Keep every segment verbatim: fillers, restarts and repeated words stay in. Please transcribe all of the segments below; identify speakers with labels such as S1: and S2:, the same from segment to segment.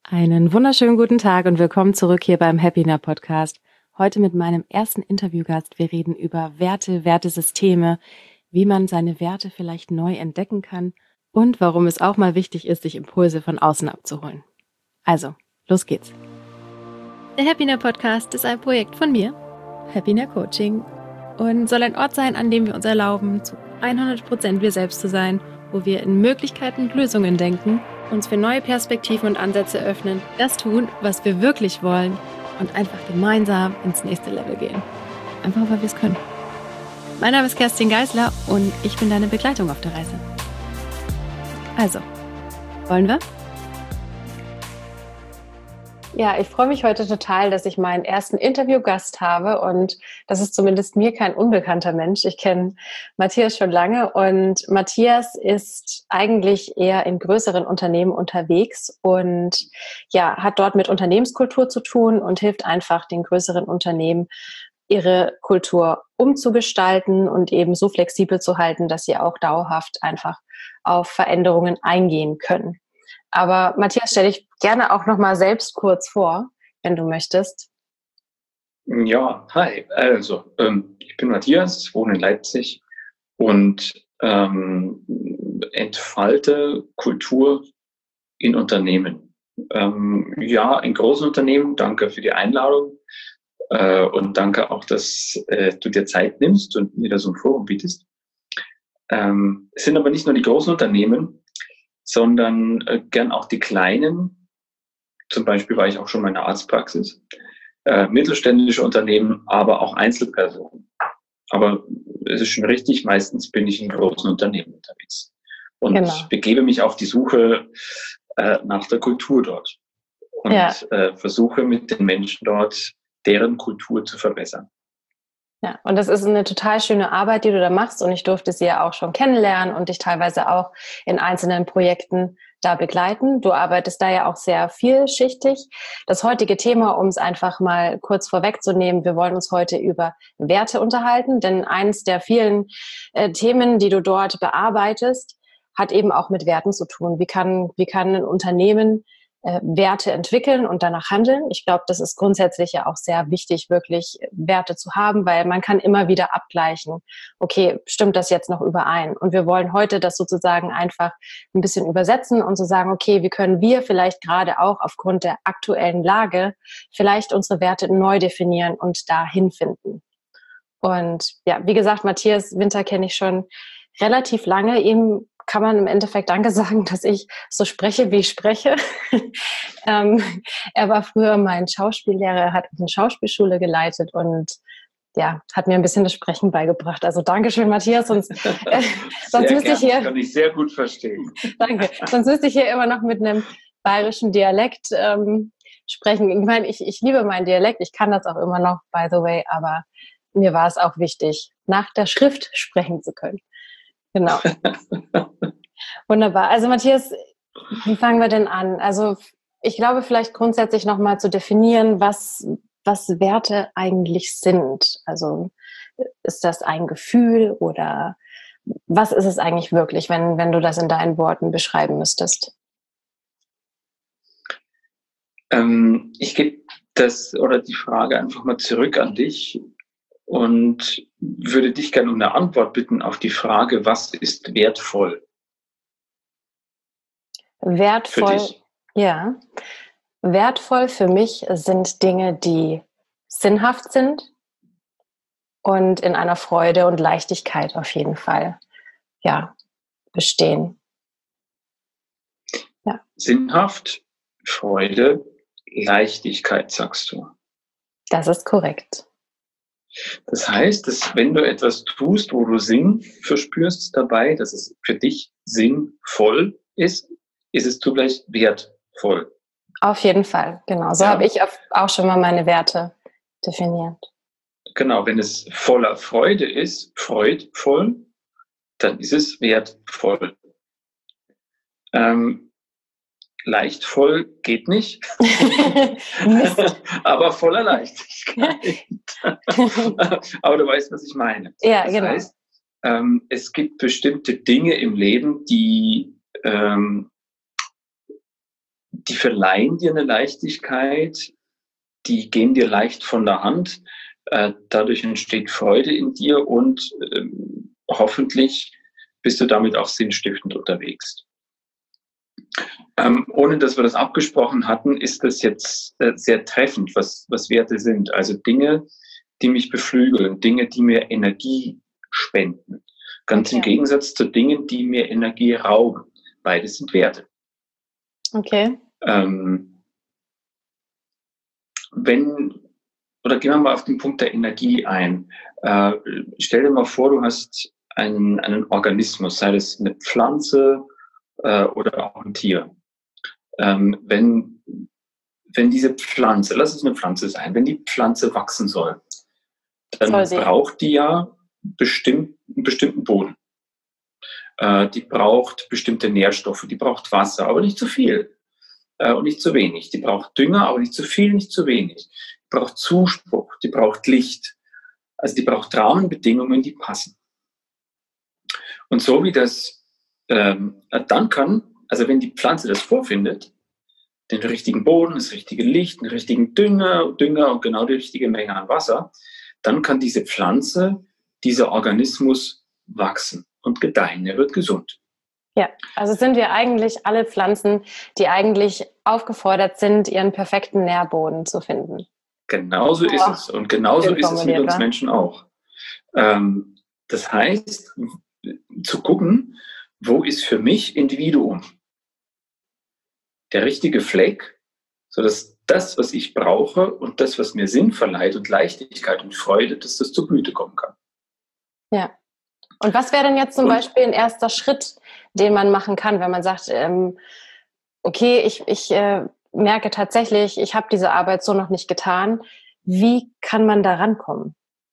S1: Einen wunderschönen guten Tag und willkommen zurück hier beim Happiner Podcast. Heute mit meinem ersten Interviewgast. Wir reden über Werte, Wertesysteme, wie man seine Werte vielleicht neu entdecken kann und warum es auch mal wichtig ist, sich Impulse von außen abzuholen. Also, los geht's. Der Happiner Podcast ist ein Projekt von mir, Happiner Coaching, und soll ein Ort sein, an dem wir uns erlauben, zu hundert Prozent wir selbst zu sein, wo wir in Möglichkeiten und Lösungen denken, uns für neue Perspektiven und Ansätze öffnen, das tun, was wir wirklich wollen und einfach gemeinsam ins nächste Level gehen. Einfach, weil wir es können. Mein Name ist Kerstin Geisler und ich bin deine Begleitung auf der Reise. Also, wollen wir? Ja, ich freue mich heute total, dass ich meinen ersten Interviewgast habe und das ist zumindest mir kein unbekannter Mensch. Ich kenne Matthias schon lange und Matthias ist eigentlich eher in größeren Unternehmen unterwegs und ja, hat dort mit Unternehmenskultur zu tun und hilft einfach den größeren Unternehmen, ihre Kultur umzugestalten und eben so flexibel zu halten, dass sie auch dauerhaft einfach auf Veränderungen eingehen können. Aber Matthias, stell dich gerne auch noch mal selbst kurz vor, wenn du möchtest.
S2: Ja, hi. Also, ähm, ich bin Matthias, wohne in Leipzig und ähm, entfalte Kultur in Unternehmen. Ähm, ja, in großen Unternehmen. Danke für die Einladung äh, und danke auch, dass äh, du dir Zeit nimmst und mir da so ein Forum bietest. Ähm, es sind aber nicht nur die großen Unternehmen, sondern äh, gern auch die kleinen. Zum Beispiel war ich auch schon in meiner Arztpraxis. Äh, mittelständische Unternehmen, aber auch Einzelpersonen. Aber es ist schon richtig, meistens bin ich in großen Unternehmen unterwegs. Und genau. begebe mich auf die Suche äh, nach der Kultur dort. Und ja. äh, versuche mit den Menschen dort, deren Kultur zu verbessern.
S1: Ja, und das ist eine total schöne Arbeit, die du da machst und ich durfte sie ja auch schon kennenlernen und dich teilweise auch in einzelnen Projekten da begleiten. Du arbeitest da ja auch sehr vielschichtig. Das heutige Thema, um es einfach mal kurz vorwegzunehmen, wir wollen uns heute über Werte unterhalten, denn eins der vielen äh, Themen, die du dort bearbeitest, hat eben auch mit Werten zu tun. Wie kann, wie kann ein Unternehmen äh, Werte entwickeln und danach handeln? Ich glaube, das ist grundsätzlich ja auch sehr wichtig, wirklich Werte zu haben, weil man kann immer wieder abgleichen. Okay, stimmt das jetzt noch überein? Und wir wollen heute das sozusagen einfach ein bisschen übersetzen und zu so sagen, okay, wie können wir vielleicht gerade auch aufgrund der aktuellen Lage vielleicht unsere Werte neu definieren und dahin finden. Und ja, wie gesagt, Matthias Winter kenne ich schon relativ lange. Ihm kann man im Endeffekt Danke sagen, dass ich so spreche, wie ich spreche. ähm, er war früher mein Schauspiellehrer, er hat eine Schauspielschule geleitet und ja, hat mir ein bisschen das Sprechen beigebracht. Also Dankeschön, Matthias. Sonst, äh, sonst müsste ich hier.
S2: Das kann ich sehr gut verstehen.
S1: Danke. Sonst müsste ich hier immer noch mit einem bayerischen Dialekt ähm, sprechen. Ich meine, ich, ich liebe meinen Dialekt. Ich kann das auch immer noch, by the way. Aber mir war es auch wichtig, nach der Schrift sprechen zu können. Genau. Wunderbar. Also Matthias, wie fangen wir denn an? Also ich glaube, vielleicht grundsätzlich nochmal zu definieren, was, was Werte eigentlich sind. Also ist das ein Gefühl oder was ist es eigentlich wirklich, wenn, wenn du das in deinen Worten beschreiben müsstest?
S2: Ähm, ich gebe das oder die Frage einfach mal zurück an dich und würde dich gerne um eine Antwort bitten auf die Frage, was ist wertvoll?
S1: Wertvoll, ja. Wertvoll für mich sind Dinge, die sinnhaft sind und in einer Freude und Leichtigkeit auf jeden Fall, ja, bestehen.
S2: Ja. Sinnhaft, Freude, Leichtigkeit, sagst du.
S1: Das ist korrekt.
S2: Das heißt, dass wenn du etwas tust, wo du Sinn verspürst dabei, dass es für dich sinnvoll ist, ist es zugleich wertvoll.
S1: Auf jeden Fall, genau. So ja. habe ich auch schon mal meine Werte definiert.
S2: Genau, wenn es voller Freude ist, freudvoll, dann ist es wertvoll. Ähm, leichtvoll geht nicht, aber voller Leichtigkeit. Aber du weißt, was ich meine.
S1: Ja,
S2: das
S1: genau.
S2: heißt, ähm, es gibt bestimmte Dinge im Leben, die ähm, die verleihen dir eine Leichtigkeit, die gehen dir leicht von der Hand. Äh, dadurch entsteht Freude in dir und ähm, hoffentlich bist du damit auch sinnstiftend unterwegs. Ähm, ohne dass wir das abgesprochen hatten, ist das jetzt äh, sehr treffend, was, was Werte sind. Also Dinge, die mich beflügeln, Dinge, die mir Energie spenden. Ganz okay. Im Gegensatz zu Dingen, die mir Energie rauben. Beides sind Werte.
S1: Okay.
S2: Ähm, wenn, oder gehen wir mal auf den Punkt der Energie ein. Äh, stell dir mal vor, du hast einen, einen Organismus, sei es eine Pflanze äh, oder auch ein Tier. Ähm, wenn, wenn diese Pflanze, lass es eine Pflanze sein, wenn die Pflanze wachsen soll, dann soll braucht die ja bestimmt, einen bestimmten Boden. Äh, die braucht bestimmte Nährstoffe, die braucht Wasser, aber nicht zu viel äh, und nicht zu wenig. Die braucht Dünger, aber nicht zu viel, nicht zu wenig. Die braucht Zuspruch, die braucht Licht. Also die braucht Rahmenbedingungen, die passen. Und so wie das ähm, dann kann, also wenn die Pflanze das vorfindet, den richtigen Boden, das richtige Licht, den richtigen Dünger, Dünger und genau die richtige Menge an Wasser, dann kann diese Pflanze, dieser Organismus wachsen und gedeihen. Er wird gesund.
S1: Ja, also sind wir eigentlich alle Pflanzen, die eigentlich aufgefordert sind, ihren perfekten Nährboden zu finden.
S2: Genauso oh, ist es. Und genauso ist es mit uns war. Menschen auch. Ähm, das heißt, zu gucken, wo ist für mich Individuum der richtige Fleck, sodass das, was ich brauche und das, was mir Sinn verleiht und Leichtigkeit und Freude, dass das zur Blüte kommen kann.
S1: Ja. Und was wäre denn jetzt zum und, Beispiel ein erster Schritt, den man machen kann, wenn man sagt, ähm, okay, ich, ich äh, merke tatsächlich, ich habe diese Arbeit so noch nicht getan. Wie kann man da rankommen?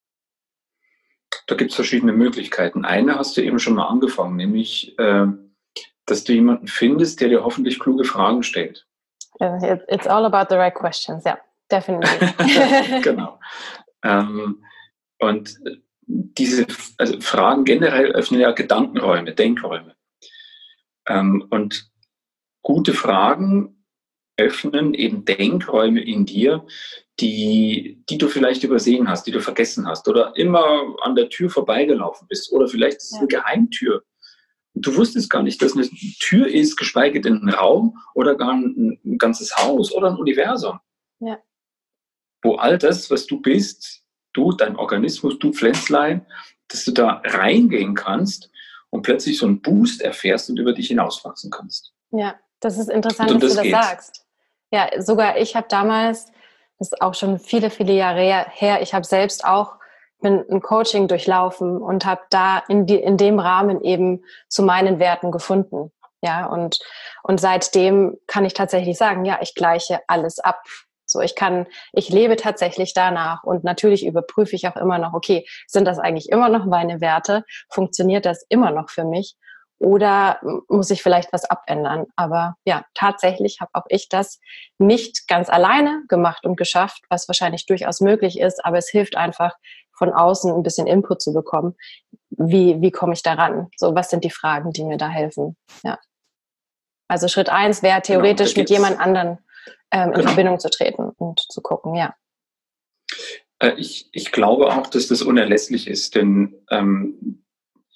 S2: Da gibt es verschiedene Möglichkeiten. Eine hast du eben schon mal angefangen, nämlich, äh, dass du jemanden findest, der dir hoffentlich kluge Fragen stellt.
S1: It's all about the right questions, ja, yeah, definitely.
S2: Genau. Ähm, und diese also Fragen generell öffnen ja Gedankenräume, Denkräume. Ähm, und gute Fragen öffnen eben Denkräume in dir, die, die du vielleicht übersehen hast, die du vergessen hast oder immer an der Tür vorbeigelaufen bist oder vielleicht ist es ja. eine Geheimtür. Du wusstest gar nicht, dass eine Tür ist, geschweige denn ein Raum oder gar ein, ein ganzes Haus oder ein Universum.
S1: Ja.
S2: Wo all das, was du bist, du, dein Organismus, du Pflänzlein, dass du da reingehen kannst und plötzlich so einen Boost erfährst und über dich hinauswachsen kannst.
S1: Ja, das ist interessant, dass das du das geht's. sagst. Ja, sogar ich habe damals, das ist auch schon viele, viele Jahre her, ich habe selbst auch ein Coaching durchlaufen und habe da in, die, in dem Rahmen eben zu meinen Werten gefunden. Ja, und, und seitdem kann ich tatsächlich sagen, ja, ich gleiche alles ab. So, ich kann, ich lebe tatsächlich danach und natürlich überprüfe ich auch immer noch, okay, sind das eigentlich immer noch meine Werte? Funktioniert das immer noch für mich? Oder muss ich vielleicht was abändern? Aber ja, tatsächlich habe auch ich das nicht ganz alleine gemacht und geschafft, was wahrscheinlich durchaus möglich ist, aber es hilft einfach, von außen ein bisschen Input zu bekommen. Wie, wie komme ich daran? So, was sind die Fragen, die mir da helfen? Ja. Also Schritt eins wäre theoretisch genau, mit jemand anderen ähm, in genau. Verbindung zu treten und zu gucken, ja.
S2: Äh, ich, ich glaube auch, dass das unerlässlich ist, denn ähm,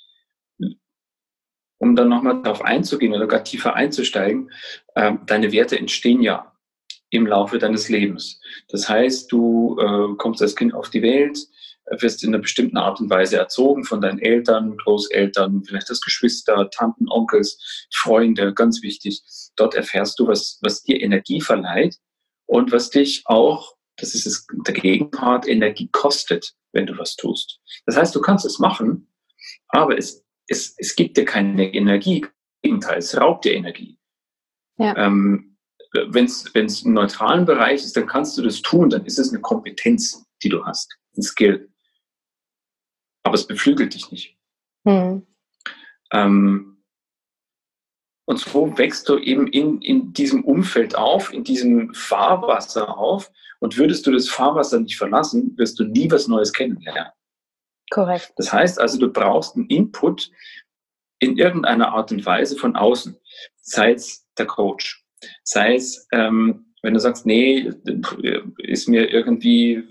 S2: um dann nochmal darauf einzugehen oder gar tiefer einzusteigen, äh, deine Werte entstehen ja im Laufe deines Lebens. Das heißt, du äh, kommst als Kind auf die Welt, wirst in einer bestimmten Art und Weise erzogen von deinen Eltern, Großeltern, vielleicht das Geschwister, Tanten, Onkels, Freunde, ganz wichtig. Dort erfährst du, was, was dir Energie verleiht und was dich auch, das ist es, der Gegenpart, Energie kostet, wenn du was tust. Das heißt, du kannst es machen, aber es, es, es gibt dir keine Energie. Im Gegenteil, es raubt dir Energie.
S1: Ja.
S2: Ähm, wenn es einen neutralen Bereich ist, dann kannst du das tun, dann ist es eine Kompetenz, die du hast, ein Skill. Aber es beflügelt dich nicht.
S1: Hm.
S2: Ähm, und so wächst du eben in, in diesem Umfeld auf, in diesem Fahrwasser auf. Und würdest du das Fahrwasser nicht verlassen, wirst du nie was Neues kennenlernen.
S1: Korrekt.
S2: Das heißt also, du brauchst einen Input in irgendeiner Art und Weise von außen. Sei es der Coach, Sei es, ähm, wenn du sagst, nee, ist mir irgendwie,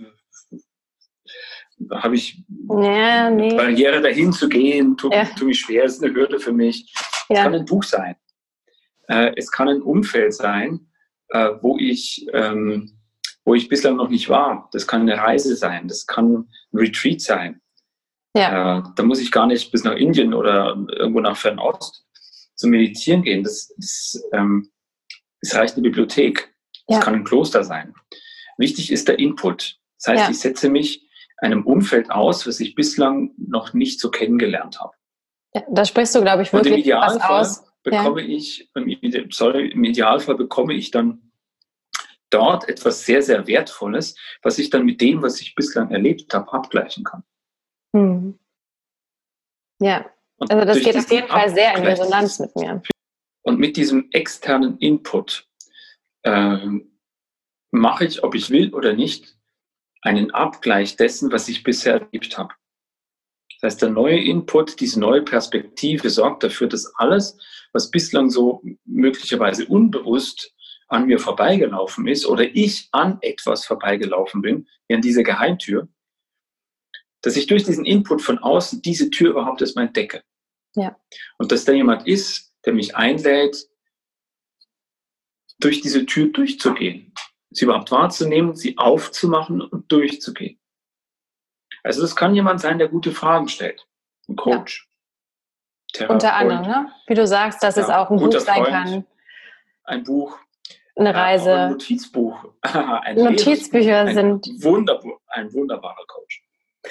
S2: habe ich
S1: ja, nee.
S2: Barriere dahin zu gehen, tut
S1: ja.
S2: tu mich schwer, ist eine Hürde für mich. Es
S1: Ja.
S2: kann ein Buch sein. Äh, es kann ein Umfeld sein, äh, wo ich, ähm, wo ich bislang noch nicht war. Das kann eine Reise sein, das kann ein Retreat sein.
S1: Ja.
S2: Äh, da muss ich gar nicht bis nach Indien oder irgendwo nach Fernost zum Meditieren gehen. Das, das, ähm, das reicht eine Bibliothek. Das
S1: Ja.
S2: kann ein Kloster sein. Wichtig ist der Input. Das heißt,
S1: Ja.
S2: ich setze mich einem Umfeld aus, was ich bislang noch nicht so kennengelernt habe.
S1: Ja, da sprichst du, glaube ich,
S2: Und im
S1: wirklich was
S2: Idealfall
S1: aus.
S2: bekomme
S1: Ja.
S2: ich, sorry, im Idealfall bekomme ich dann dort etwas sehr, sehr Wertvolles, was ich dann mit dem, was ich bislang erlebt habe, abgleichen kann.
S1: Hm. Ja,
S2: Und
S1: also das
S2: durch
S1: geht auf
S2: diesen
S1: jeden Fall sehr in
S2: Abgleich-
S1: Resonanz mit mir.
S2: Und mit diesem externen Input ähm, mache ich, ob ich will oder nicht, einen Abgleich dessen, was ich bisher erlebt habe. Das heißt, der neue Input, diese neue Perspektive sorgt dafür, dass alles, was bislang so möglicherweise unbewusst an mir vorbeigelaufen ist oder ich an etwas vorbeigelaufen bin, wie an dieser Geheimtür, dass ich durch diesen Input von außen diese Tür überhaupt erstmal entdecke.
S1: Ja.
S2: Und dass da jemand ist, der mich einlädt, durch diese Tür durchzugehen, sie überhaupt wahrzunehmen, sie aufzumachen und durchzugehen. Also das kann jemand sein, der gute Fragen stellt. Ein Coach.
S1: Ja. Unter anderem, ne? Wie du sagst, dass ja, es auch ein Buch sein Freund, kann.
S2: Ein Buch.
S1: Eine Reise.
S2: Äh, ein Notizbuch. ein
S1: Notizbücher
S2: ein
S1: sind.
S2: Wunderbar, ein wunderbarer Coach.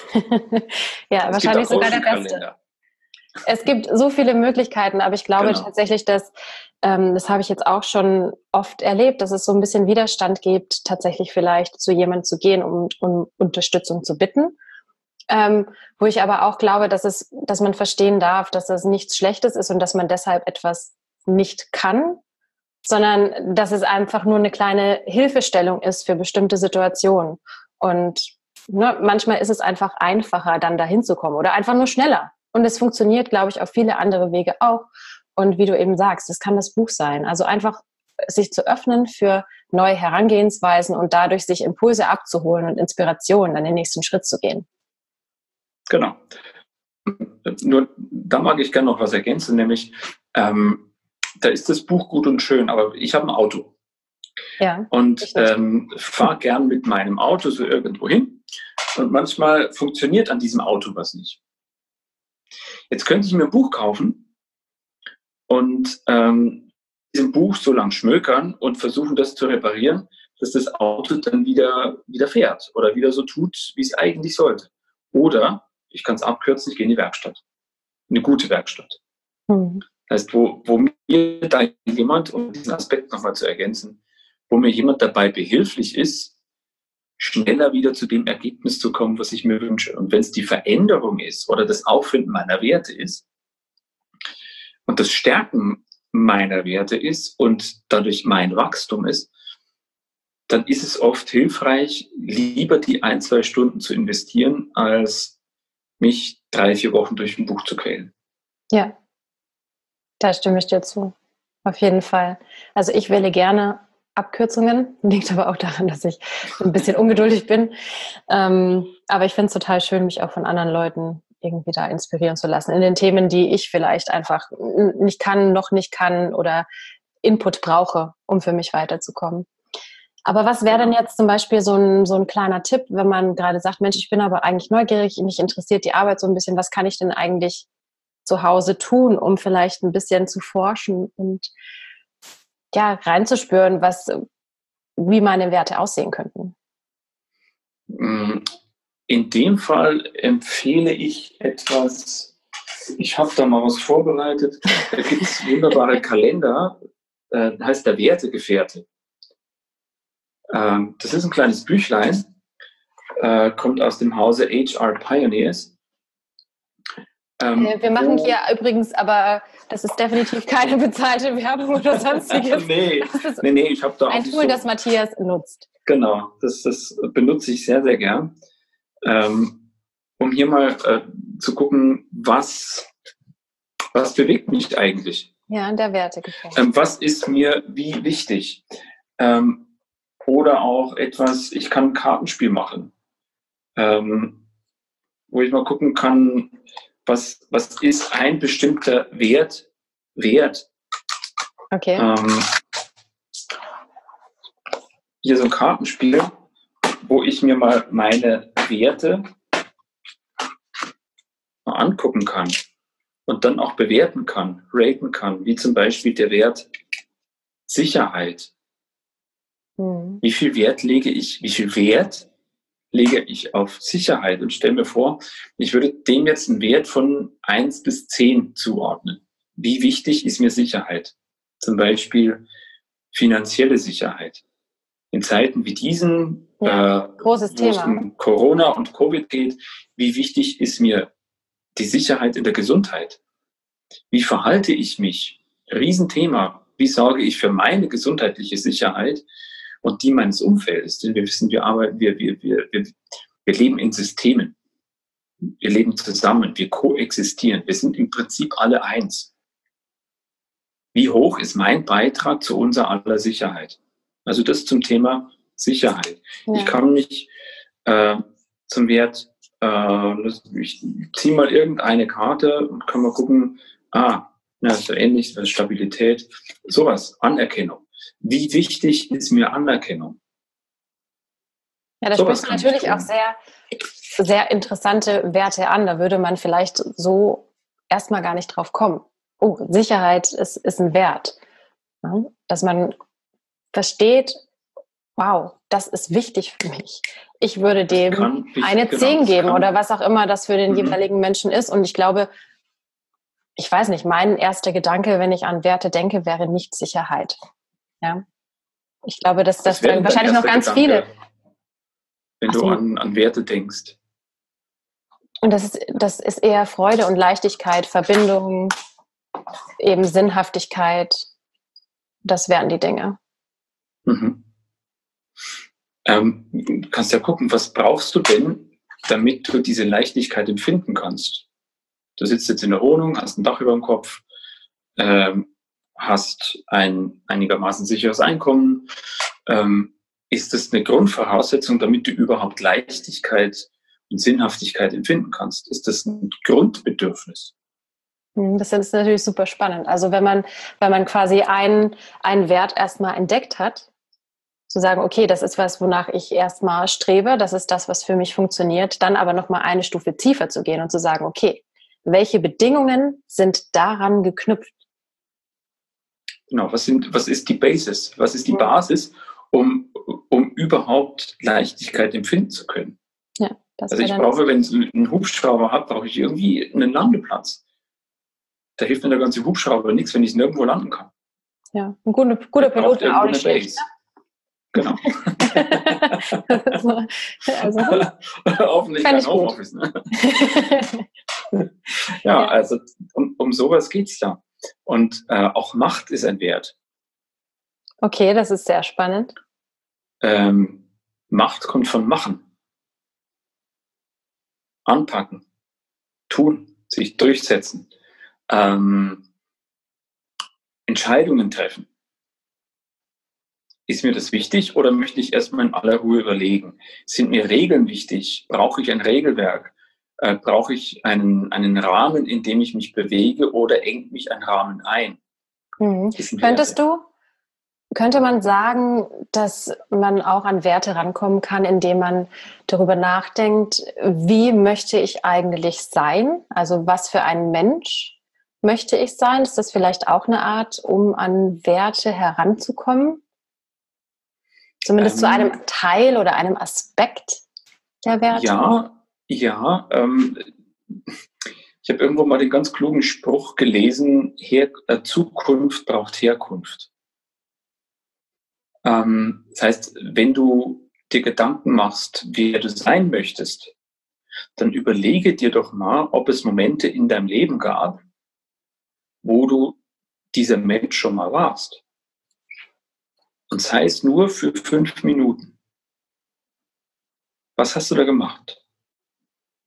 S1: ja,
S2: es
S1: wahrscheinlich sogar der beste. Es gibt so viele Möglichkeiten, aber ich glaube genau. tatsächlich, dass, ähm, das habe ich jetzt auch schon oft erlebt, dass es so ein bisschen Widerstand gibt, tatsächlich vielleicht zu jemandem zu gehen, um, um Unterstützung zu bitten. Ähm, wo ich aber auch glaube, dass es, dass man verstehen darf, dass das nichts Schlechtes ist und dass man deshalb etwas nicht kann, sondern dass es einfach nur eine kleine Hilfestellung ist für bestimmte Situationen. Und ne, manchmal ist es einfach einfacher, dann dahin zu kommen oder einfach nur schneller. Und es funktioniert, glaube ich, auf viele andere Wege auch. Und wie du eben sagst, das kann das Buch sein. Also einfach sich zu öffnen für neue Herangehensweisen und dadurch sich Impulse abzuholen und Inspirationen, dann den nächsten Schritt zu gehen.
S2: Genau. Nur da mag ich gerne noch was ergänzen, nämlich ähm, da ist das Buch gut und schön, aber ich habe ein Auto.
S1: Ja,
S2: und ähm, fahre gern mit meinem Auto so irgendwo hin und manchmal funktioniert an diesem Auto was nicht. Jetzt könnte ich mir ein Buch kaufen und ähm, diesem Buch so lang schmökern und versuchen, das zu reparieren, dass das Auto dann wieder, wieder fährt oder wieder so tut, wie es eigentlich sollte. Oder ich kann es abkürzen, ich gehe in die Werkstatt. Eine gute Werkstatt. Mhm. Das heißt, wo, wo mir da jemand, um diesen Aspekt nochmal zu ergänzen, wo mir jemand dabei behilflich ist, schneller wieder zu dem Ergebnis zu kommen, was ich mir wünsche. Und wenn es die Veränderung ist oder das Auffinden meiner Werte ist und das Stärken meiner Werte ist und dadurch mein Wachstum ist, dann ist es oft hilfreich, lieber die ein, zwei Stunden zu investieren, als mich drei, vier Wochen durch ein Buch zu quälen.
S1: Ja, da stimme ich dir zu. Auf jeden Fall. Also ich wähle gerne Abkürzungen, liegt aber auch daran, dass ich ein bisschen ungeduldig bin. Ähm, aber ich finde es total schön, mich auch von anderen Leuten irgendwie da inspirieren zu lassen in den Themen, die ich vielleicht einfach nicht kann, noch nicht kann oder Input brauche, um für mich weiterzukommen. Aber was wäre denn jetzt zum Beispiel so ein, so ein kleiner Tipp, wenn man gerade sagt, Mensch, ich bin aber eigentlich neugierig, mich interessiert die Arbeit so ein bisschen, was kann ich denn eigentlich zu Hause tun, um vielleicht ein bisschen zu forschen und ja, reinzuspüren, was, wie meine Werte aussehen könnten?
S2: In dem Fall empfehle ich etwas, ich habe da mal was vorbereitet, da gibt es wunderbare Kalender, äh, heißt der Wertegefährte. Ähm, das ist ein kleines Büchlein, äh, kommt aus dem Hause H R Pioneers.
S1: Ähm, wir machen hier übrigens, aber das ist definitiv keine bezahlte Werbung oder sonstiges.
S2: nee,
S1: das ist
S2: nee, nee, ich habe da
S1: ein
S2: auch
S1: Tool, so, das Matthias nutzt.
S2: Genau, das, das benutze ich sehr, sehr gern, ähm, um hier mal äh, zu gucken, was, was bewegt mich eigentlich?
S1: Ja, der Wertegefälle.
S2: Ähm, was ist mir wie wichtig? Ähm, oder auch etwas, ich kann ein Kartenspiel machen, ähm, wo ich mal gucken kann, was, was ist ein bestimmter Wert wert?
S1: Okay.
S2: Ähm, hier so ein Kartenspiel, wo ich mir mal meine Werte mal angucken kann und dann auch bewerten kann, raten kann, wie zum Beispiel der Wert Sicherheit.
S1: Mhm.
S2: Wie viel Wert lege ich, wie viel Wert lege ich auf Sicherheit? Und stell mir vor, ich würde dem jetzt einen Wert von eins bis zehn zuordnen. Wie wichtig ist mir Sicherheit? Zum Beispiel finanzielle Sicherheit. In Zeiten wie diesen,
S1: Ja,
S2: äh,
S1: großes
S2: wo es
S1: Thema.
S2: um Corona und Covid geht, wie wichtig ist mir die Sicherheit in der Gesundheit? Wie verhalte ich mich? Riesenthema. Wie sorge ich für meine gesundheitliche Sicherheit und die meines Umfeldes? Denn wir wissen, wir arbeiten, wir, wir, wir, wir, wir leben in Systemen. Wir leben zusammen. Wir koexistieren. Wir sind im Prinzip alle eins. Wie hoch ist mein Beitrag zu unserer aller Sicherheit? Also das zum Thema Sicherheit.
S1: Ja.
S2: Ich kann mich äh, zum Wert, äh, ich ziehe mal irgendeine Karte und kann mal gucken, ah, ja, so ähnlich, das ist Stabilität, sowas, Anerkennung. Wie wichtig ist mir Anerkennung?
S1: Ja, da
S2: Sowas
S1: sprichst du
S2: kann ich
S1: natürlich
S2: tun.
S1: auch sehr, sehr interessante Werte an. Da würde man vielleicht so erstmal gar nicht drauf kommen. Oh, Sicherheit ist, ist ein Wert. Ja, dass man versteht, wow, das ist wichtig für mich. Ich würde dem
S2: Kann wichtig-
S1: eine
S2: genau,
S1: zehn
S2: das
S1: geben
S2: kann-
S1: oder was auch immer das für den
S2: Mhm.
S1: jeweiligen Menschen ist. Und ich glaube, ich weiß nicht, mein erster Gedanke, wenn ich an Werte denke, wäre nicht Sicherheit. Ja. Ich glaube, dass das
S2: Was wäre denn dein
S1: wahrscheinlich noch
S2: erster
S1: ganz
S2: Gedanke,
S1: viele.
S2: wenn
S1: Ach
S2: du
S1: so.
S2: an, an Werte denkst?
S1: Und das ist, das ist eher Freude und Leichtigkeit, Verbindung, eben Sinnhaftigkeit. Das wären die Dinge.
S2: Mhm. Ähm, du kannst ja gucken, was brauchst du denn, damit du diese Leichtigkeit empfinden kannst? Du sitzt jetzt in der Wohnung, hast ein Dach über dem Kopf, ähm, hast ein einigermaßen sicheres Einkommen. Ähm, ist das eine Grundvoraussetzung, damit du überhaupt Leichtigkeit und Sinnhaftigkeit empfinden kannst? Ist das ein Grundbedürfnis?
S1: Das ist natürlich super spannend. Also wenn man, wenn man quasi einen, einen Wert erstmal entdeckt hat, zu sagen, okay, das ist was, wonach ich erstmal strebe, das ist das, was für mich funktioniert, dann aber nochmal eine Stufe tiefer zu gehen und zu sagen, okay, welche Bedingungen sind daran geknüpft?
S2: Genau, was, sind, was ist die Basis? Was ist die
S1: Ja.
S2: Basis, um, um überhaupt Leichtigkeit empfinden zu können?
S1: Ja, das
S2: Also ich
S1: dann
S2: brauche, wenn ich einen Hubschrauber habe, brauche ich irgendwie einen Landeplatz. Da hilft mir der ganze Hubschrauber nichts, wenn ich nirgendwo landen kann.
S1: Ja, ein guter, guter
S2: Der braucht
S1: Pilot wäre auch
S2: irgendwo
S1: nicht
S2: eine
S1: schlecht.
S2: Base. Genau.
S1: Also,
S2: Hoffentlich
S1: fänd
S2: kein
S1: ich gut.
S2: Homeoffice. Ne? Ja,
S1: Ja.
S2: also um, um sowas geht's ja. Und äh, auch Macht ist ein Wert.
S1: Okay, das ist sehr spannend.
S2: Ähm, Macht kommt von Machen. Anpacken. Tun. Sich durchsetzen. Ähm, Entscheidungen treffen. Ist mir das wichtig oder möchte ich erstmal in aller Ruhe überlegen? Sind mir Regeln wichtig? Brauche ich ein Regelwerk? Äh, brauche ich einen, einen Rahmen, in dem ich mich bewege oder engt mich ein Rahmen ein?
S1: Mhm.
S2: Das sind
S1: Könntest
S2: Werte.
S1: du, könnte man sagen, dass man auch an Werte rankommen kann, indem man darüber nachdenkt, wie möchte ich eigentlich sein? Also was für ein Mensch möchte ich sein? Ist das vielleicht auch eine Art, um an Werte heranzukommen? Zumindest
S2: Ähm,
S1: zu einem Teil oder einem Aspekt der Werte?
S2: Ja, ja. Ähm, ich habe irgendwo mal den ganz klugen Spruch gelesen, Her äh, Zukunft braucht Herkunft. Ähm, das heißt, wenn du dir Gedanken machst, wer du sein möchtest, dann überlege dir doch mal, ob es Momente in deinem Leben gab, wo du dieser Mensch schon mal warst. Und sei es nur für fünf Minuten. Was hast du da gemacht?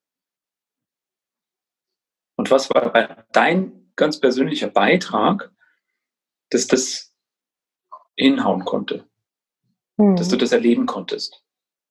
S2: Und was war dein ganz persönlicher Beitrag dass das hinhauen konnte, mhm. dass du das erleben konntest.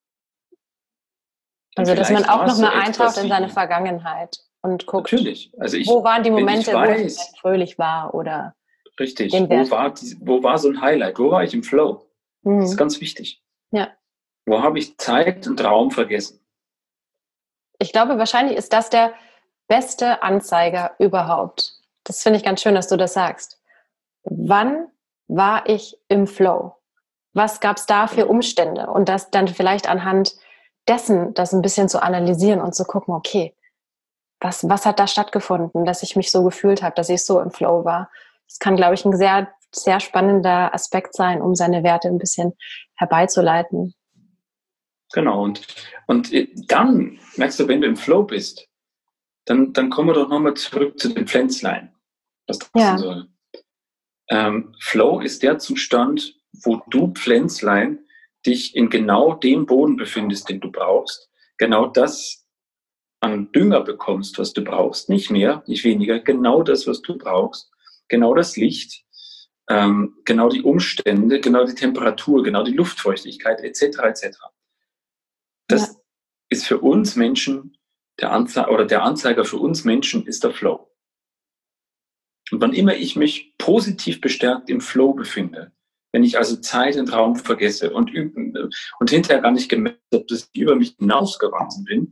S1: Also, dass man auch nochmal eintaucht in seine Vergangenheit und guckt,
S2: natürlich. Also ich,
S1: wo waren die Momente,
S2: weiß,
S1: wo es fröhlich war oder
S2: richtig, wo war, die, wo war so ein Highlight, wo war ich im Flow? Mhm. Das ist ganz wichtig.
S1: Ja.
S2: Wo habe ich Zeit und Raum vergessen?
S1: Ich glaube, wahrscheinlich ist das der beste Anzeiger überhaupt. Das finde ich ganz schön, dass du das sagst. Wann war ich im Flow? Was gab es da für Umstände? Und das dann vielleicht anhand dessen, das ein bisschen zu analysieren und zu gucken, okay, was, was hat da stattgefunden, dass ich mich so gefühlt habe, dass ich so im Flow war. Das kann, glaube ich, ein sehr, sehr spannender Aspekt sein, um seine Werte ein bisschen herbeizuleiten.
S2: Genau, und, und dann merkst du, wenn du im Flow bist, dann, dann kommen wir doch nochmal zurück zu den Pflänzlein, was das
S1: ja.
S2: soll. Ähm, Flow ist der Zustand, wo du Pflänzlein dich in genau dem Boden befindest, den du brauchst, genau das an Dünger bekommst, was du brauchst, nicht mehr, nicht weniger, genau das, was du brauchst, genau das Licht, ähm, genau die Umstände, genau die Temperatur, genau die Luftfeuchtigkeit et cetera et cetera. Das ja. ist für uns Menschen, der Anzeiger, oder der Anzeiger für uns Menschen ist der Flow. Und wann immer ich mich positiv bestärkt im Flow befinde, wenn ich also Zeit und Raum vergesse und, und hinterher gar nicht gemerkt habe, dass ich über mich hinausgewachsen bin,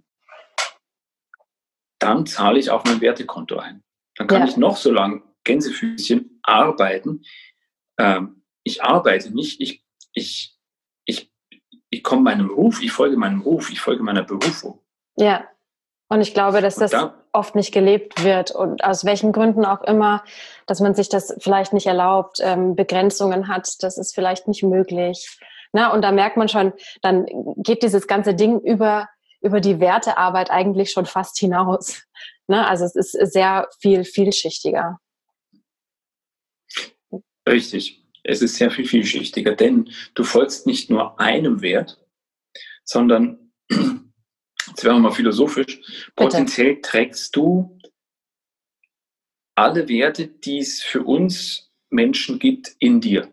S2: dann zahle ich auf mein Wertekonto ein. Dann kann ja. ich noch so lange Gänsefüßchen arbeiten. Ähm, ich arbeite nicht, ich, ich, ich, ich komme meinem Ruf, ich folge meinem Ruf, ich folge meiner Berufung.
S1: Ja, und ich glaube, dass das da, oft nicht gelebt wird und aus welchen Gründen auch immer, dass man sich das vielleicht nicht erlaubt, ähm, Begrenzungen hat, das ist vielleicht nicht möglich. Na, und da merkt man schon, dann geht dieses ganze Ding über, über die Wertearbeit eigentlich schon fast hinaus. Na, also es ist sehr viel vielschichtiger.
S2: Richtig, es ist sehr viel vielschichtiger, denn du folgst nicht nur einem Wert, sondern jetzt werden wir mal philosophisch, Bitte. Potenziell trägst du alle Werte, die es für uns Menschen gibt, in dir.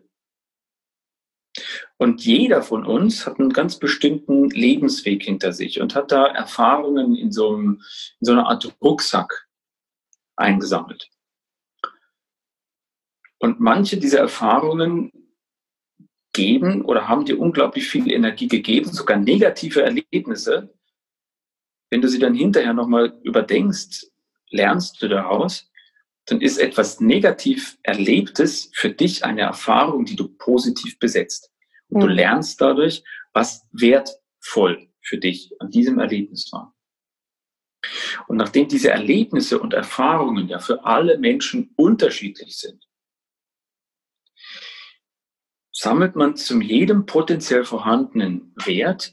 S2: Und jeder von uns hat einen ganz bestimmten Lebensweg hinter sich und hat da Erfahrungen in so, einem, in so einer Art Rucksack eingesammelt. Und manche dieser Erfahrungen geben oder haben dir unglaublich viel Energie gegeben, sogar negative Erlebnisse. Wenn du sie dann hinterher nochmal überdenkst, lernst du daraus, dann ist etwas negativ Erlebtes für dich eine Erfahrung, die du positiv besetzt. Und mhm. du lernst dadurch, was wertvoll für dich an diesem Erlebnis war. Und nachdem diese Erlebnisse und Erfahrungen ja für alle Menschen unterschiedlich sind, sammelt man zu jedem potenziell vorhandenen Wert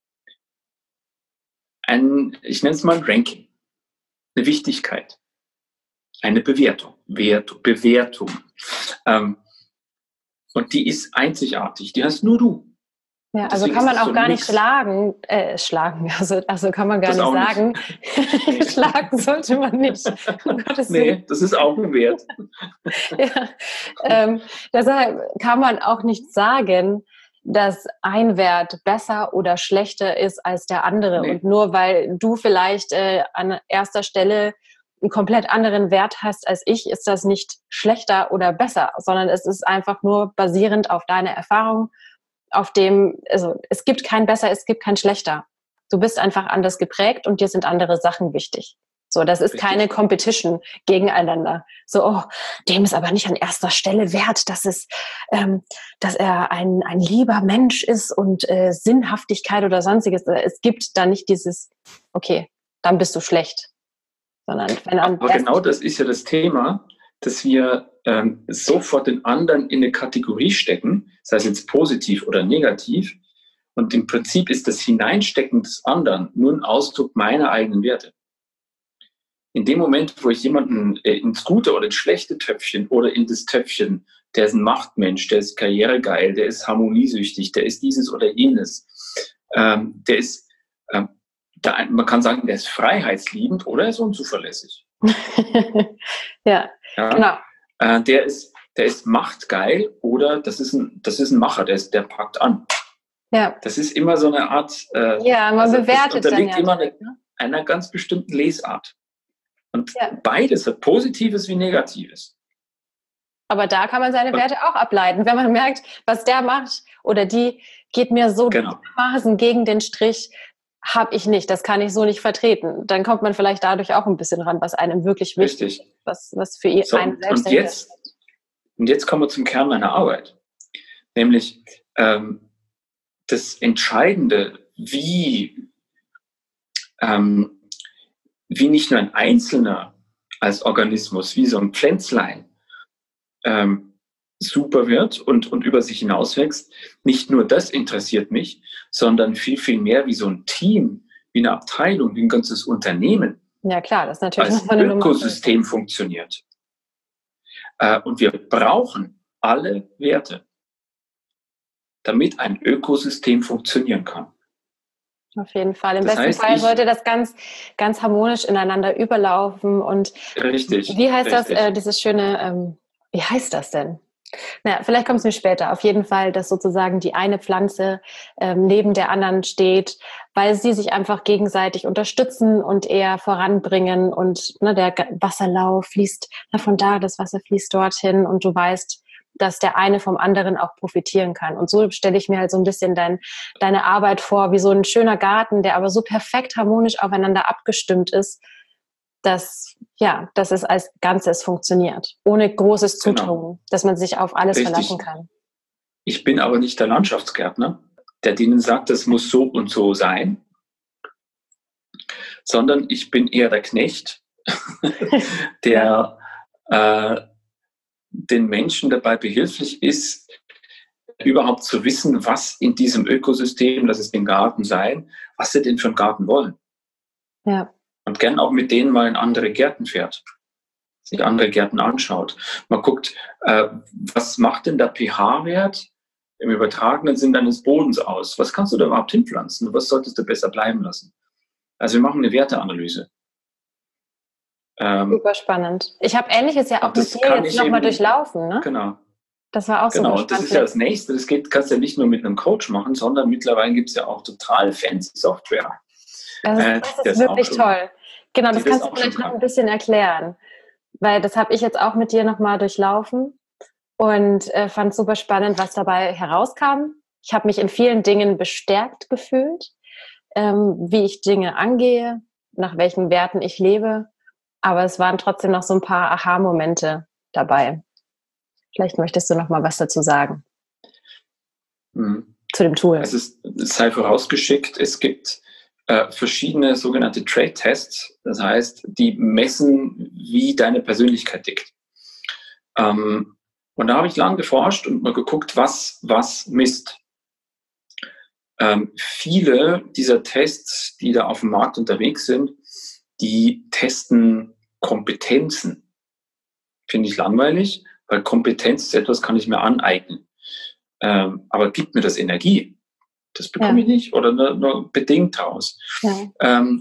S2: ein, ich nenne es mal ein Ranking, eine Wichtigkeit, eine Bewertung, Wert, Bewertung. Ähm, und die ist einzigartig, die hast nur du.
S1: Ja, also kann man auch so gar nicht schlagen, äh, schlagen, also, also kann man gar das nicht sagen. Nicht. Schlagen sollte man nicht. Um Gottes
S2: nee, Willen. Das ist auch ein Wert.
S1: ja, ähm, deshalb kann man auch nicht sagen, dass ein Wert besser oder schlechter ist als der andere. Nee. Und nur weil du vielleicht äh, an erster Stelle einen komplett anderen Wert hast als ich, ist das nicht schlechter oder besser, sondern es ist einfach nur basierend auf deine Erfahrung, auf dem, also es gibt kein besser, es gibt kein schlechter. Du bist einfach anders geprägt und dir sind andere Sachen wichtig. So, das ist Richtig. Keine Competition gegeneinander. So, oh, dem ist aber nicht an erster Stelle wert, dass es, ähm, dass er ein ein lieber Mensch ist und äh, Sinnhaftigkeit oder sonstiges. Es gibt da nicht dieses, okay, dann bist du schlecht, sondern wenn an
S2: aber genau das ist ja das Thema, dass wir ähm, sofort den anderen in eine Kategorie stecken, sei es jetzt positiv oder negativ. Und im Prinzip ist das Hineinstecken des anderen nur ein Ausdruck meiner eigenen Werte. In dem Moment, wo ich jemanden äh, ins gute oder ins schlechte Töpfchen oder in das Töpfchen, der ist ein Machtmensch, der ist karrieregeil, der ist harmoniesüchtig, der ist dieses oder jenes, ähm, der ist, ähm, da, man kann sagen, der ist freiheitsliebend oder er ist unzuverlässig.
S1: ja,
S2: ja,
S1: genau.
S2: Äh, der ist, der ist machtgeil oder das ist ein, das ist ein Macher, der, ist, der packt an.
S1: Ja.
S2: Das ist immer so eine Art, äh,
S1: ja, man also bewertet
S2: das unterliegt
S1: dann ja
S2: immer
S1: direkt,
S2: eine,
S1: ne?
S2: einer ganz bestimmten Lesart. Und
S1: ja.
S2: beides hat Positives wie Negatives.
S1: Aber da kann man seine Werte auch ableiten. Wenn man merkt, was der macht oder die geht mir so
S2: genau.
S1: dermaßen gegen den Strich, habe ich nicht, das kann ich so nicht vertreten. Dann kommt man vielleicht dadurch auch ein bisschen ran, was einem wirklich wichtig
S2: Richtig.
S1: ist, was, was für so, einen selbst
S2: und jetzt, und jetzt kommen wir zum Kern meiner Arbeit. Nämlich ähm, das Entscheidende, wie, ähm, wie nicht nur ein Einzelner als Organismus, wie so ein Pflänzlein ähm, super wird und, und über sich hinauswächst. Nicht nur das interessiert mich, sondern viel, viel mehr wie so ein Team, wie eine Abteilung, wie ein ganzes Unternehmen.
S1: Ja klar, das ist natürlich
S2: als
S1: eine
S2: Ökosystem funktioniert. Äh, und wir brauchen alle Werte, damit ein Ökosystem funktionieren kann.
S1: Auf jeden Fall. Im
S2: das
S1: besten
S2: heißt,
S1: Fall
S2: ich,
S1: sollte das ganz, ganz harmonisch ineinander überlaufen. Und
S2: richtig,
S1: wie heißt
S2: richtig.
S1: das, äh, dieses schöne, ähm, wie heißt das denn? Naja, vielleicht kommt es mir später. Auf jeden Fall, dass sozusagen die eine Pflanze ähm, neben der anderen steht, weil sie sich einfach gegenseitig unterstützen und eher voranbringen. Und ne, der Wasserlauf fließt na, von da, das Wasser fließt dorthin und du weißt, dass der eine vom anderen auch profitieren kann. Und so stelle ich mir halt so ein bisschen dein, deine Arbeit vor, wie so ein schöner Garten, der aber so perfekt harmonisch aufeinander abgestimmt ist, dass, ja, dass es als Ganzes funktioniert, ohne großes Zutun, genau. dass man sich auf alles Richtig. verlassen kann.
S2: Ich bin aber nicht der Landschaftsgärtner, der denen sagt, das muss so und so sein, sondern ich bin eher der Knecht, der äh, den Menschen dabei behilflich ist, überhaupt zu wissen, was in diesem Ökosystem, das ist den Garten sein, was sie denn für einen Garten wollen.
S1: Ja.
S2: Und gern auch mit denen mal in andere Gärten fährt, sich andere Gärten anschaut. Man guckt, äh, was macht denn der pH-Wert im übertragenen Sinn deines Bodens aus? Was kannst du da überhaupt hinpflanzen? Was solltest du besser bleiben lassen? Also wir machen eine Werteanalyse.
S1: Ähm, Super spannend. Ich habe Ähnliches ja auch mit dir jetzt nochmal durchlaufen, ne?
S2: Genau.
S1: Das war auch
S2: genau,
S1: super
S2: spannend. Das ist ja das Nächste. Das geht, kannst du ja nicht nur mit einem Coach machen, sondern mittlerweile gibt es ja auch total fancy Software.
S1: Das ist, das ist äh, wirklich schon, toll. Genau, das kannst das du vielleicht noch ein bisschen erklären. Weil das habe ich jetzt auch mit dir nochmal durchlaufen und äh, fand es super spannend, was dabei herauskam. Ich habe mich in vielen Dingen bestärkt gefühlt, ähm, wie ich Dinge angehe, nach welchen Werten ich lebe. Aber es waren trotzdem noch so ein paar Aha-Momente dabei. Vielleicht möchtest du noch mal was dazu sagen.
S2: Mhm.
S1: Zu dem Tool.
S2: Es, ist, es sei vorausgeschickt, es gibt äh, verschiedene sogenannte Trait-Tests. Das heißt, die messen, wie deine Persönlichkeit tickt. Ähm, und da habe ich lange geforscht und mal geguckt, was, was misst. Ähm, viele dieser Tests, die da auf dem Markt unterwegs sind, die testen Kompetenzen. Finde ich langweilig, weil Kompetenz ist etwas, kann ich mir aneignen. Ähm, aber gibt mir das Energie? Das bekomme ja. ich nicht oder nur, nur bedingt raus. Ja. Ähm,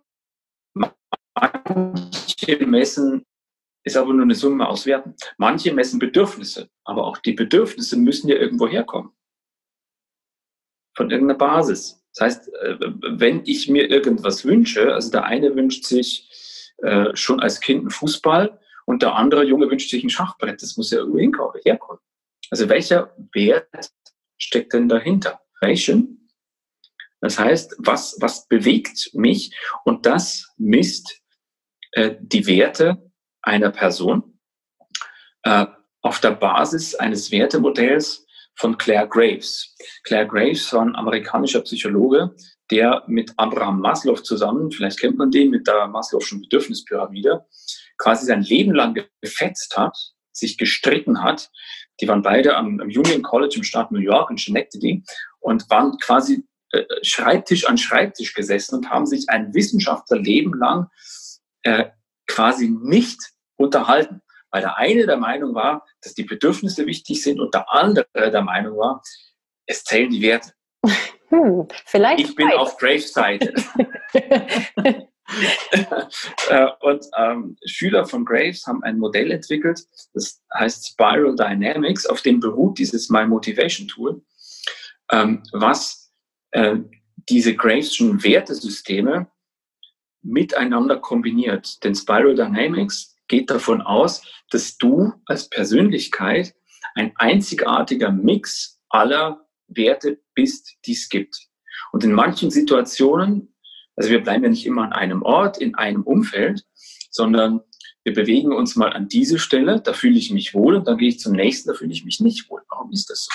S2: manche messen, ist aber nur eine Summe aus Werten. Manche messen Bedürfnisse, aber auch die Bedürfnisse müssen ja irgendwo herkommen. Von irgendeiner Basis. Das heißt, wenn ich mir irgendwas wünsche, also der eine wünscht sich äh, schon als Kind einen Fußball und der andere Junge wünscht sich ein Schachbrett, das muss ja irgendwo herkommen. Also welcher Wert steckt denn dahinter? Welchen? Das heißt, was, was bewegt mich? Und das misst äh, die Werte einer Person äh, auf der Basis eines Wertemodells von Claire Graves. Claire Graves war ein amerikanischer Psychologe, der mit Abraham Maslow zusammen, vielleicht kennt man den, mit der Maslow'schen Bedürfnispyramide, quasi sein Leben lang gefetzt hat, sich gestritten hat. Die waren beide am, am Union College im Staat New York in Schenectady und waren quasi äh, Schreibtisch an Schreibtisch gesessen und haben sich ein Wissenschaftlerleben lang äh, quasi nicht unterhalten. Weil der eine der Meinung war, dass die Bedürfnisse wichtig sind und der andere der Meinung war, es zählen die Werte.
S1: Hm, vielleicht
S2: ich bin auf Graves Seite. äh, und ähm, Schüler von Graves haben ein Modell entwickelt, das heißt Spiral Dynamics, auf dem beruht dieses My Motivation Tool, ähm, was äh, diese Graveschen Wertesysteme miteinander kombiniert. Denn Spiral Dynamics geht davon aus, dass du als Persönlichkeit ein einzigartiger Mix aller Werte bist, die es gibt. Und in manchen Situationen, also wir bleiben ja nicht immer an einem Ort, in einem Umfeld, sondern wir bewegen uns mal an diese Stelle, da fühle ich mich wohl und dann gehe ich zum nächsten, da fühle ich mich nicht wohl. Warum ist das so?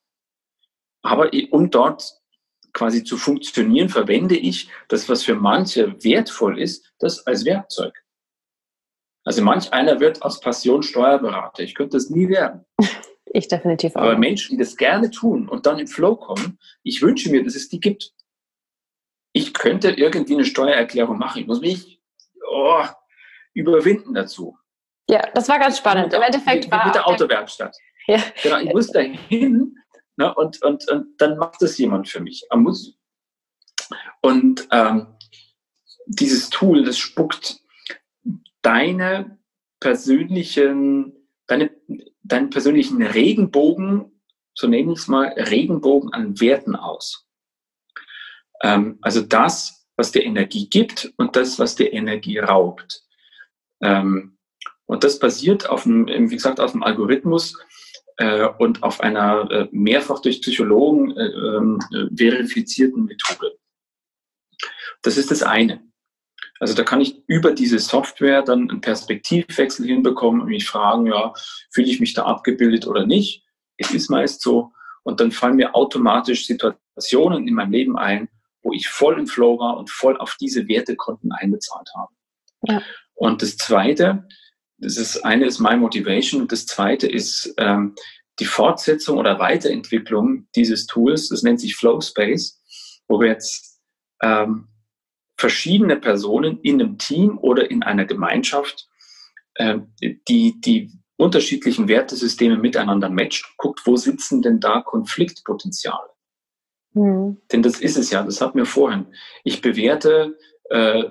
S2: Aber um dort quasi zu funktionieren, verwende ich das, was für manche wertvoll ist, das als Werkzeug. Also manch einer wird aus Passion Steuerberater. Ich könnte das nie werden.
S1: Ich definitiv auch.
S2: Aber Menschen, die das gerne tun und dann im Flow kommen, ich wünsche mir, dass es die gibt. Ich könnte irgendwie eine Steuererklärung machen. Ich muss mich oh, überwinden dazu.
S1: Ja, das war ganz spannend.
S2: Im
S1: Endeffekt
S2: mit,
S1: war
S2: mit der Autowerkstatt.
S1: Ja.
S2: Genau, ich muss da hin, ne, und, und, und dann macht das jemand für mich. Man muss. Und ähm, dieses Tool, das spuckt deine persönlichen, deine, deinen persönlichen Regenbogen, so nenne ich es mal, Regenbogen an Werten aus. Ähm, also das, was dir Energie gibt und das, was dir Energie raubt. Ähm, und das basiert auf einem, wie gesagt, auf einem Algorithmus äh, und auf einer äh, mehrfach durch Psychologen äh, äh, verifizierten Methode. Das ist das eine. Also da kann ich über diese Software dann einen Perspektivwechsel hinbekommen und mich fragen, ja, fühle ich mich da abgebildet oder nicht? Es ist meist so. Und dann fallen mir automatisch Situationen in meinem Leben ein, wo ich voll im Flow war und voll auf diese Wertekonten einbezahlt habe. Ja. Und das Zweite, das ist eine ist My Motivation und das Zweite ist ähm, die Fortsetzung oder Weiterentwicklung dieses Tools. Das nennt sich Flow Space, wo wir jetzt ähm, verschiedene Personen in einem Team oder in einer Gemeinschaft, äh, die die unterschiedlichen Wertesysteme miteinander matcht, guckt, wo sitzen denn da Konfliktpotenziale? Mhm. Denn das ist es ja, das hatten wir vorhin. Ich bewerte äh,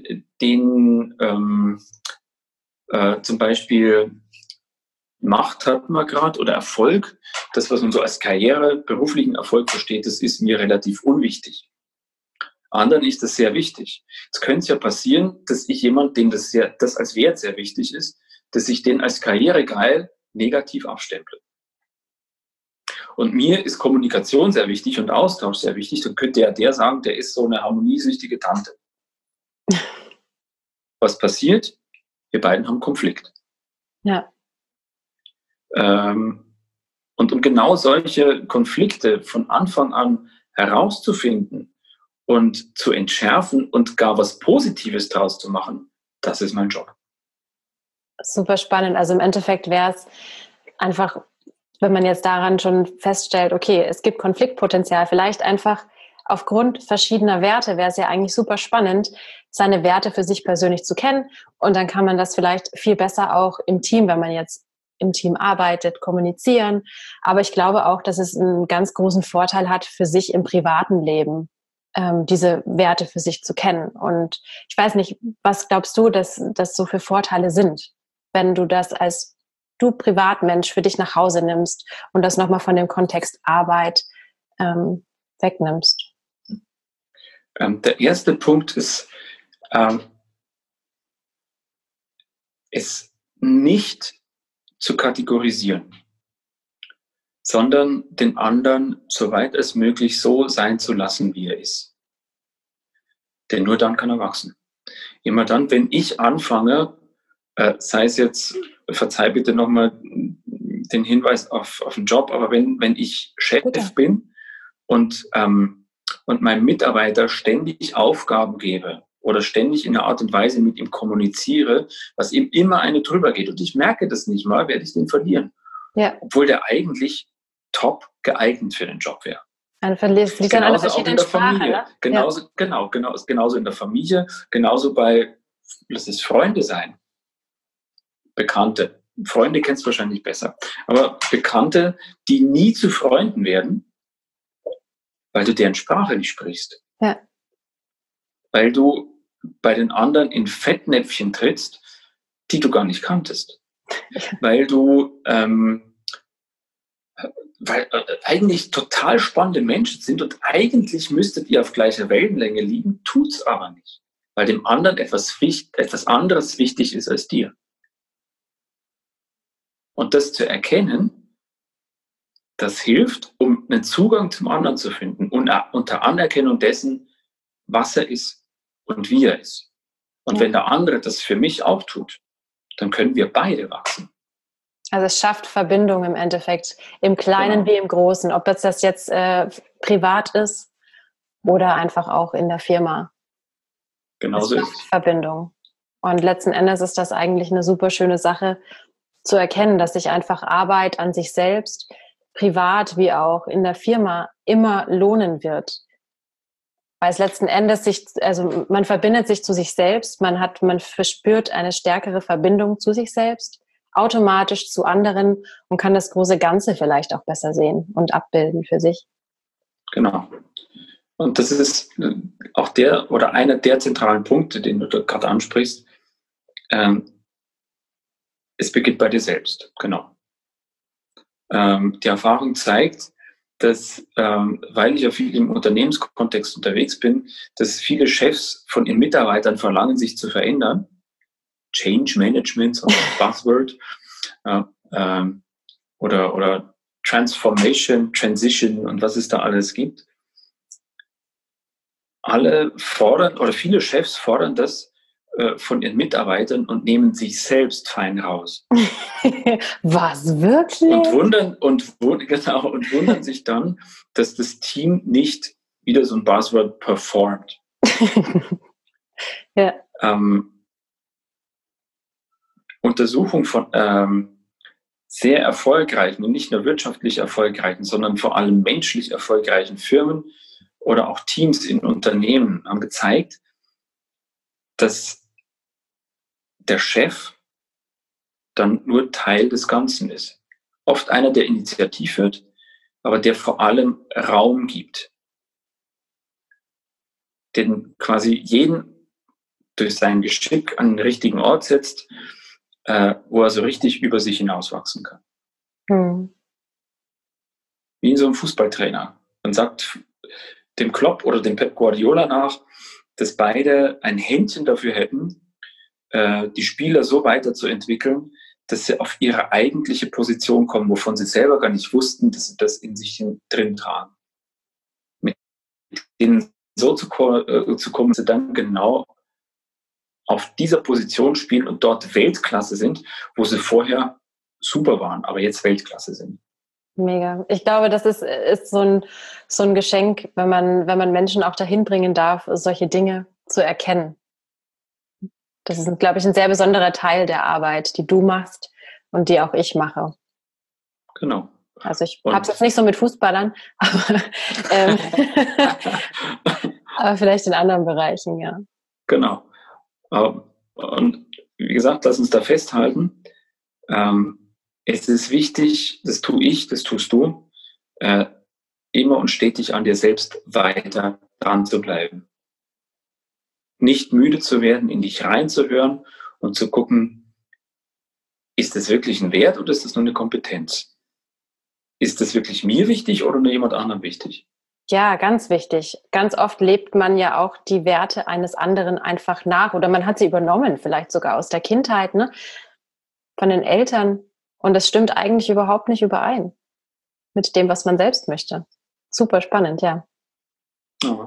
S2: den ähm, äh, zum Beispiel Macht hatten wir gerade oder Erfolg, das, was man so als Karriere, beruflichen Erfolg versteht, das ist mir relativ unwichtig. Anderen ist das sehr wichtig. Es könnte ja passieren, dass ich jemand, dem das, sehr, das als Wert sehr wichtig ist, dass ich den als karrieregeil negativ abstemple. Und mir ist Kommunikation sehr wichtig und Austausch sehr wichtig. Dann könnte ja der sagen, der ist so eine harmoniesüchtige Tante. Was passiert? Wir beiden haben Konflikt.
S1: Ja.
S2: Ähm, und um genau solche Konflikte von Anfang an herauszufinden und zu entschärfen und gar was Positives draus zu machen, das ist mein Job.
S1: Super spannend. Also im Endeffekt wäre es einfach, wenn man jetzt daran schon feststellt, okay, es gibt Konfliktpotenzial, vielleicht einfach aufgrund verschiedener Werte wäre es ja eigentlich super spannend, seine Werte für sich persönlich zu kennen. Und dann kann man das vielleicht viel besser auch im Team, wenn man jetzt im Team arbeitet, kommunizieren. Aber ich glaube auch, dass es einen ganz großen Vorteil hat für sich im privaten Leben, ähm, diese Werte für sich zu kennen. Und ich weiß nicht, was glaubst du, dass das so für Vorteile sind, wenn du das als du Privatmensch für dich nach Hause nimmst und das nochmal von dem Kontext Arbeit ähm, wegnimmst?
S2: Ähm, der erste Punkt ist, ähm, es nicht zu kategorisieren, sondern den anderen, soweit es möglich, so sein zu lassen, wie er ist. Denn nur dann kann er wachsen. Immer dann, wenn ich anfange, äh, sei es jetzt, verzeih bitte nochmal den Hinweis auf, auf den Job, aber wenn, wenn ich Chef Bitte. bin und, ähm, und meinem Mitarbeiter ständig Aufgaben gebe oder ständig in einer Art und Weise mit ihm kommuniziere, was ihm immer eine drüber geht und ich merke das nicht mal, werde ich den verlieren. Ja. Obwohl der eigentlich top geeignet für den Job wäre.
S1: Dann verlierst du dich an einer verschiedenen Sprache, ne?
S2: Genauso, ja. genau, genau, genauso in der Familie, genauso bei, lass es Freunde sein, Bekannte. Freunde kennst du wahrscheinlich besser, aber Bekannte, die nie zu Freunden werden, weil du deren Sprache nicht sprichst.
S1: Ja.
S2: Weil du bei den anderen in Fettnäpfchen trittst, die du gar nicht kanntest. Weil du, ähm, weil äh, eigentlich total spannende Menschen sind und eigentlich müsstet ihr auf gleicher Wellenlänge liegen, tut's aber nicht. Weil dem anderen etwas, wichtig, etwas anderes wichtig ist als dir. Und das zu erkennen, das hilft, um einen Zugang zum anderen zu finden und unter Anerkennung dessen, was er ist und wie er ist. Und ja. wenn der andere das für mich auch tut, dann können wir beide wachsen.
S1: Also es schafft Verbindung im Endeffekt, im Kleinen
S2: Genau.
S1: wie im Großen, ob das, das jetzt äh, privat ist oder einfach auch in der Firma.
S2: Genau so ist es.
S1: Verbindung. Und letzten Endes ist das eigentlich eine super schöne Sache zu erkennen, dass sich einfach Arbeit an sich selbst, privat wie auch in der Firma, immer lohnen wird. Weil es letzten Endes sich, also man verbindet sich zu sich selbst, man hat, man verspürt eine stärkere Verbindung zu sich selbst, automatisch zu anderen und kann das große Ganze vielleicht auch besser sehen und abbilden für sich.
S2: Genau. Und das ist auch der oder einer der zentralen Punkte, den du gerade ansprichst. Ähm, es beginnt bei dir selbst, genau. Ähm, die Erfahrung zeigt, dass, ähm, weil ich ja viel im Unternehmenskontext unterwegs bin, dass viele Chefs von ihren Mitarbeitern verlangen, sich zu verändern. Change Management, so ein Buzzword. äh, ähm, oder, oder Transformation, Transition und was es da alles gibt. Alle fordern, oder viele Chefs fordern das äh, von ihren Mitarbeitern und nehmen sich selbst fein raus.
S1: Was, wirklich?
S2: Und wundern, und, genau, und wundern sich dann, dass das Team nicht, wieder so ein Buzzword, performt.
S1: ja.
S2: Ähm, Untersuchung von ähm, sehr erfolgreichen und nicht nur wirtschaftlich erfolgreichen, sondern vor allem menschlich erfolgreichen Firmen oder auch Teams in Unternehmen haben gezeigt, dass der Chef dann nur Teil des Ganzen ist. Oft einer, der Initiativ führt, aber der vor allem Raum gibt. Den quasi jeden durch sein Geschick an den richtigen Ort setzt, äh, wo er so richtig über sich hinauswachsen kann.
S1: Hm.
S2: Wie in so einem Fußballtrainer. Man sagt dem Klopp oder dem Pep Guardiola nach, dass beide ein Händchen dafür hätten, äh, die Spieler so weiterzuentwickeln, dass sie auf ihre eigentliche Position kommen, wovon sie selber gar nicht wussten, dass sie das in sich drin tragen. Mit denen so zu, äh, zu kommen, dass sie dann genau auf dieser Position spielen und dort Weltklasse sind, wo sie vorher super waren, aber jetzt Weltklasse sind.
S1: Mega. Ich glaube, das ist, ist so ein, so ein Geschenk, wenn man, wenn man Menschen auch dahin bringen darf, solche Dinge zu erkennen. Das ist, glaube ich, ein sehr besonderer Teil der Arbeit, die du machst und die auch ich mache.
S2: Genau.
S1: Also ich habe es jetzt nicht so mit Fußballern, aber, ähm, aber vielleicht in anderen Bereichen, ja.
S2: Genau. Und wie gesagt, lass uns da festhalten. Ähm, es ist wichtig, das tue ich, das tust du, äh, immer und stetig an dir selbst weiter dran zu bleiben. Nicht müde zu werden, in dich reinzuhören und zu gucken, ist das wirklich ein Wert oder ist das nur eine Kompetenz? Ist das wirklich mir wichtig oder nur jemand anderem wichtig?
S1: Ja, ganz wichtig. Ganz oft lebt man ja auch die Werte eines anderen einfach nach oder man hat sie übernommen, vielleicht sogar aus der Kindheit, ne? Von den Eltern. Und das stimmt eigentlich überhaupt nicht überein mit dem, was man selbst möchte. Super spannend, ja.
S2: Oh.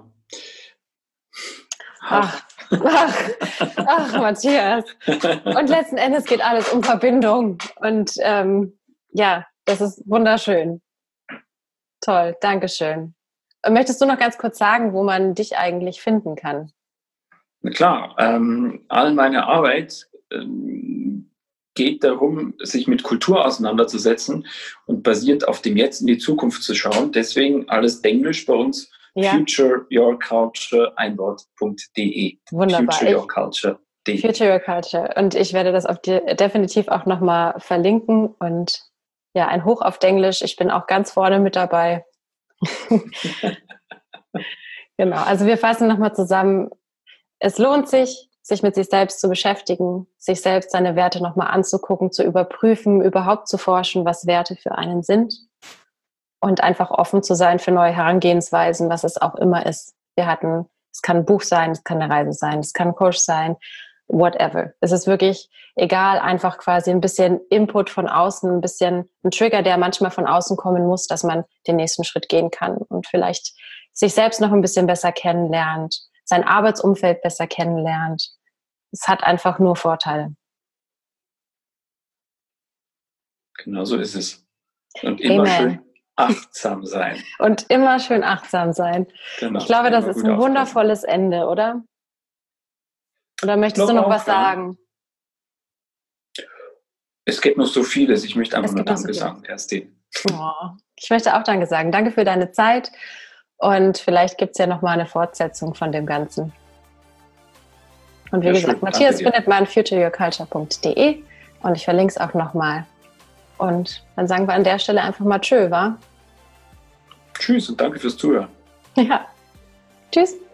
S1: Ach, ach, ach, Matthias. Und letzten Endes geht alles um Verbindung. Und ähm, ja, das ist wunderschön. Toll, Dankeschön. Möchtest du noch ganz kurz sagen, wo man dich eigentlich finden kann?
S2: Na klar, ähm, all meine Arbeit ähm, geht darum, sich mit Kultur auseinanderzusetzen und basierend auf dem Jetzt in die Zukunft zu schauen. Deswegen alles Englisch bei uns. Ja. Future Your Culture, ein Wort punkt de.
S1: Wunderbar.
S2: Future Your Culture.
S1: Future Your Culture. Und ich werde das auf dir definitiv auch nochmal verlinken. Und ja, ein Hoch auf Englisch. Ich bin auch ganz vorne mit dabei. Genau. Also wir fassen nochmal zusammen. es lohnt sich, sich mit sich selbst zu beschäftigen, sich selbst seine Werte nochmal anzugucken, zu überprüfen, überhaupt zu forschen, was Werte für einen sind und einfach offen zu sein für neue Herangehensweisen, was es auch immer ist. Wir hatten, es kann ein Buch sein, es kann eine Reise sein, es kann ein Coach sein, whatever. Es ist wirklich egal, einfach quasi ein bisschen Input von außen, ein bisschen ein Trigger, der manchmal von außen kommen muss, dass man den nächsten Schritt gehen kann und vielleicht sich selbst noch ein bisschen besser kennenlernt, sein Arbeitsumfeld besser kennenlernt. Es hat einfach nur Vorteile.
S2: Genau so ist es. Und immer Amen. Schön achtsam sein.
S1: Und immer schön achtsam sein. Genau, ich glaube, das ist ein wundervolles Ende, oder? Oder möchtest du noch auch, was sagen?
S2: Ja. Es gibt noch so vieles. Ich möchte einfach nur Danke so sagen, Kerstin.
S1: Oh, ich möchte auch Danke sagen. Danke für deine Zeit. Und vielleicht gibt es ja noch mal eine Fortsetzung von dem Ganzen. Und wie ja, gesagt, schön. Matthias findet man future your culture punkt de und ich verlinke es auch noch mal. Und dann sagen wir an der Stelle einfach mal Tschö, wa?
S2: Tschüss und danke fürs Zuhören.
S1: Ja. Tschüss.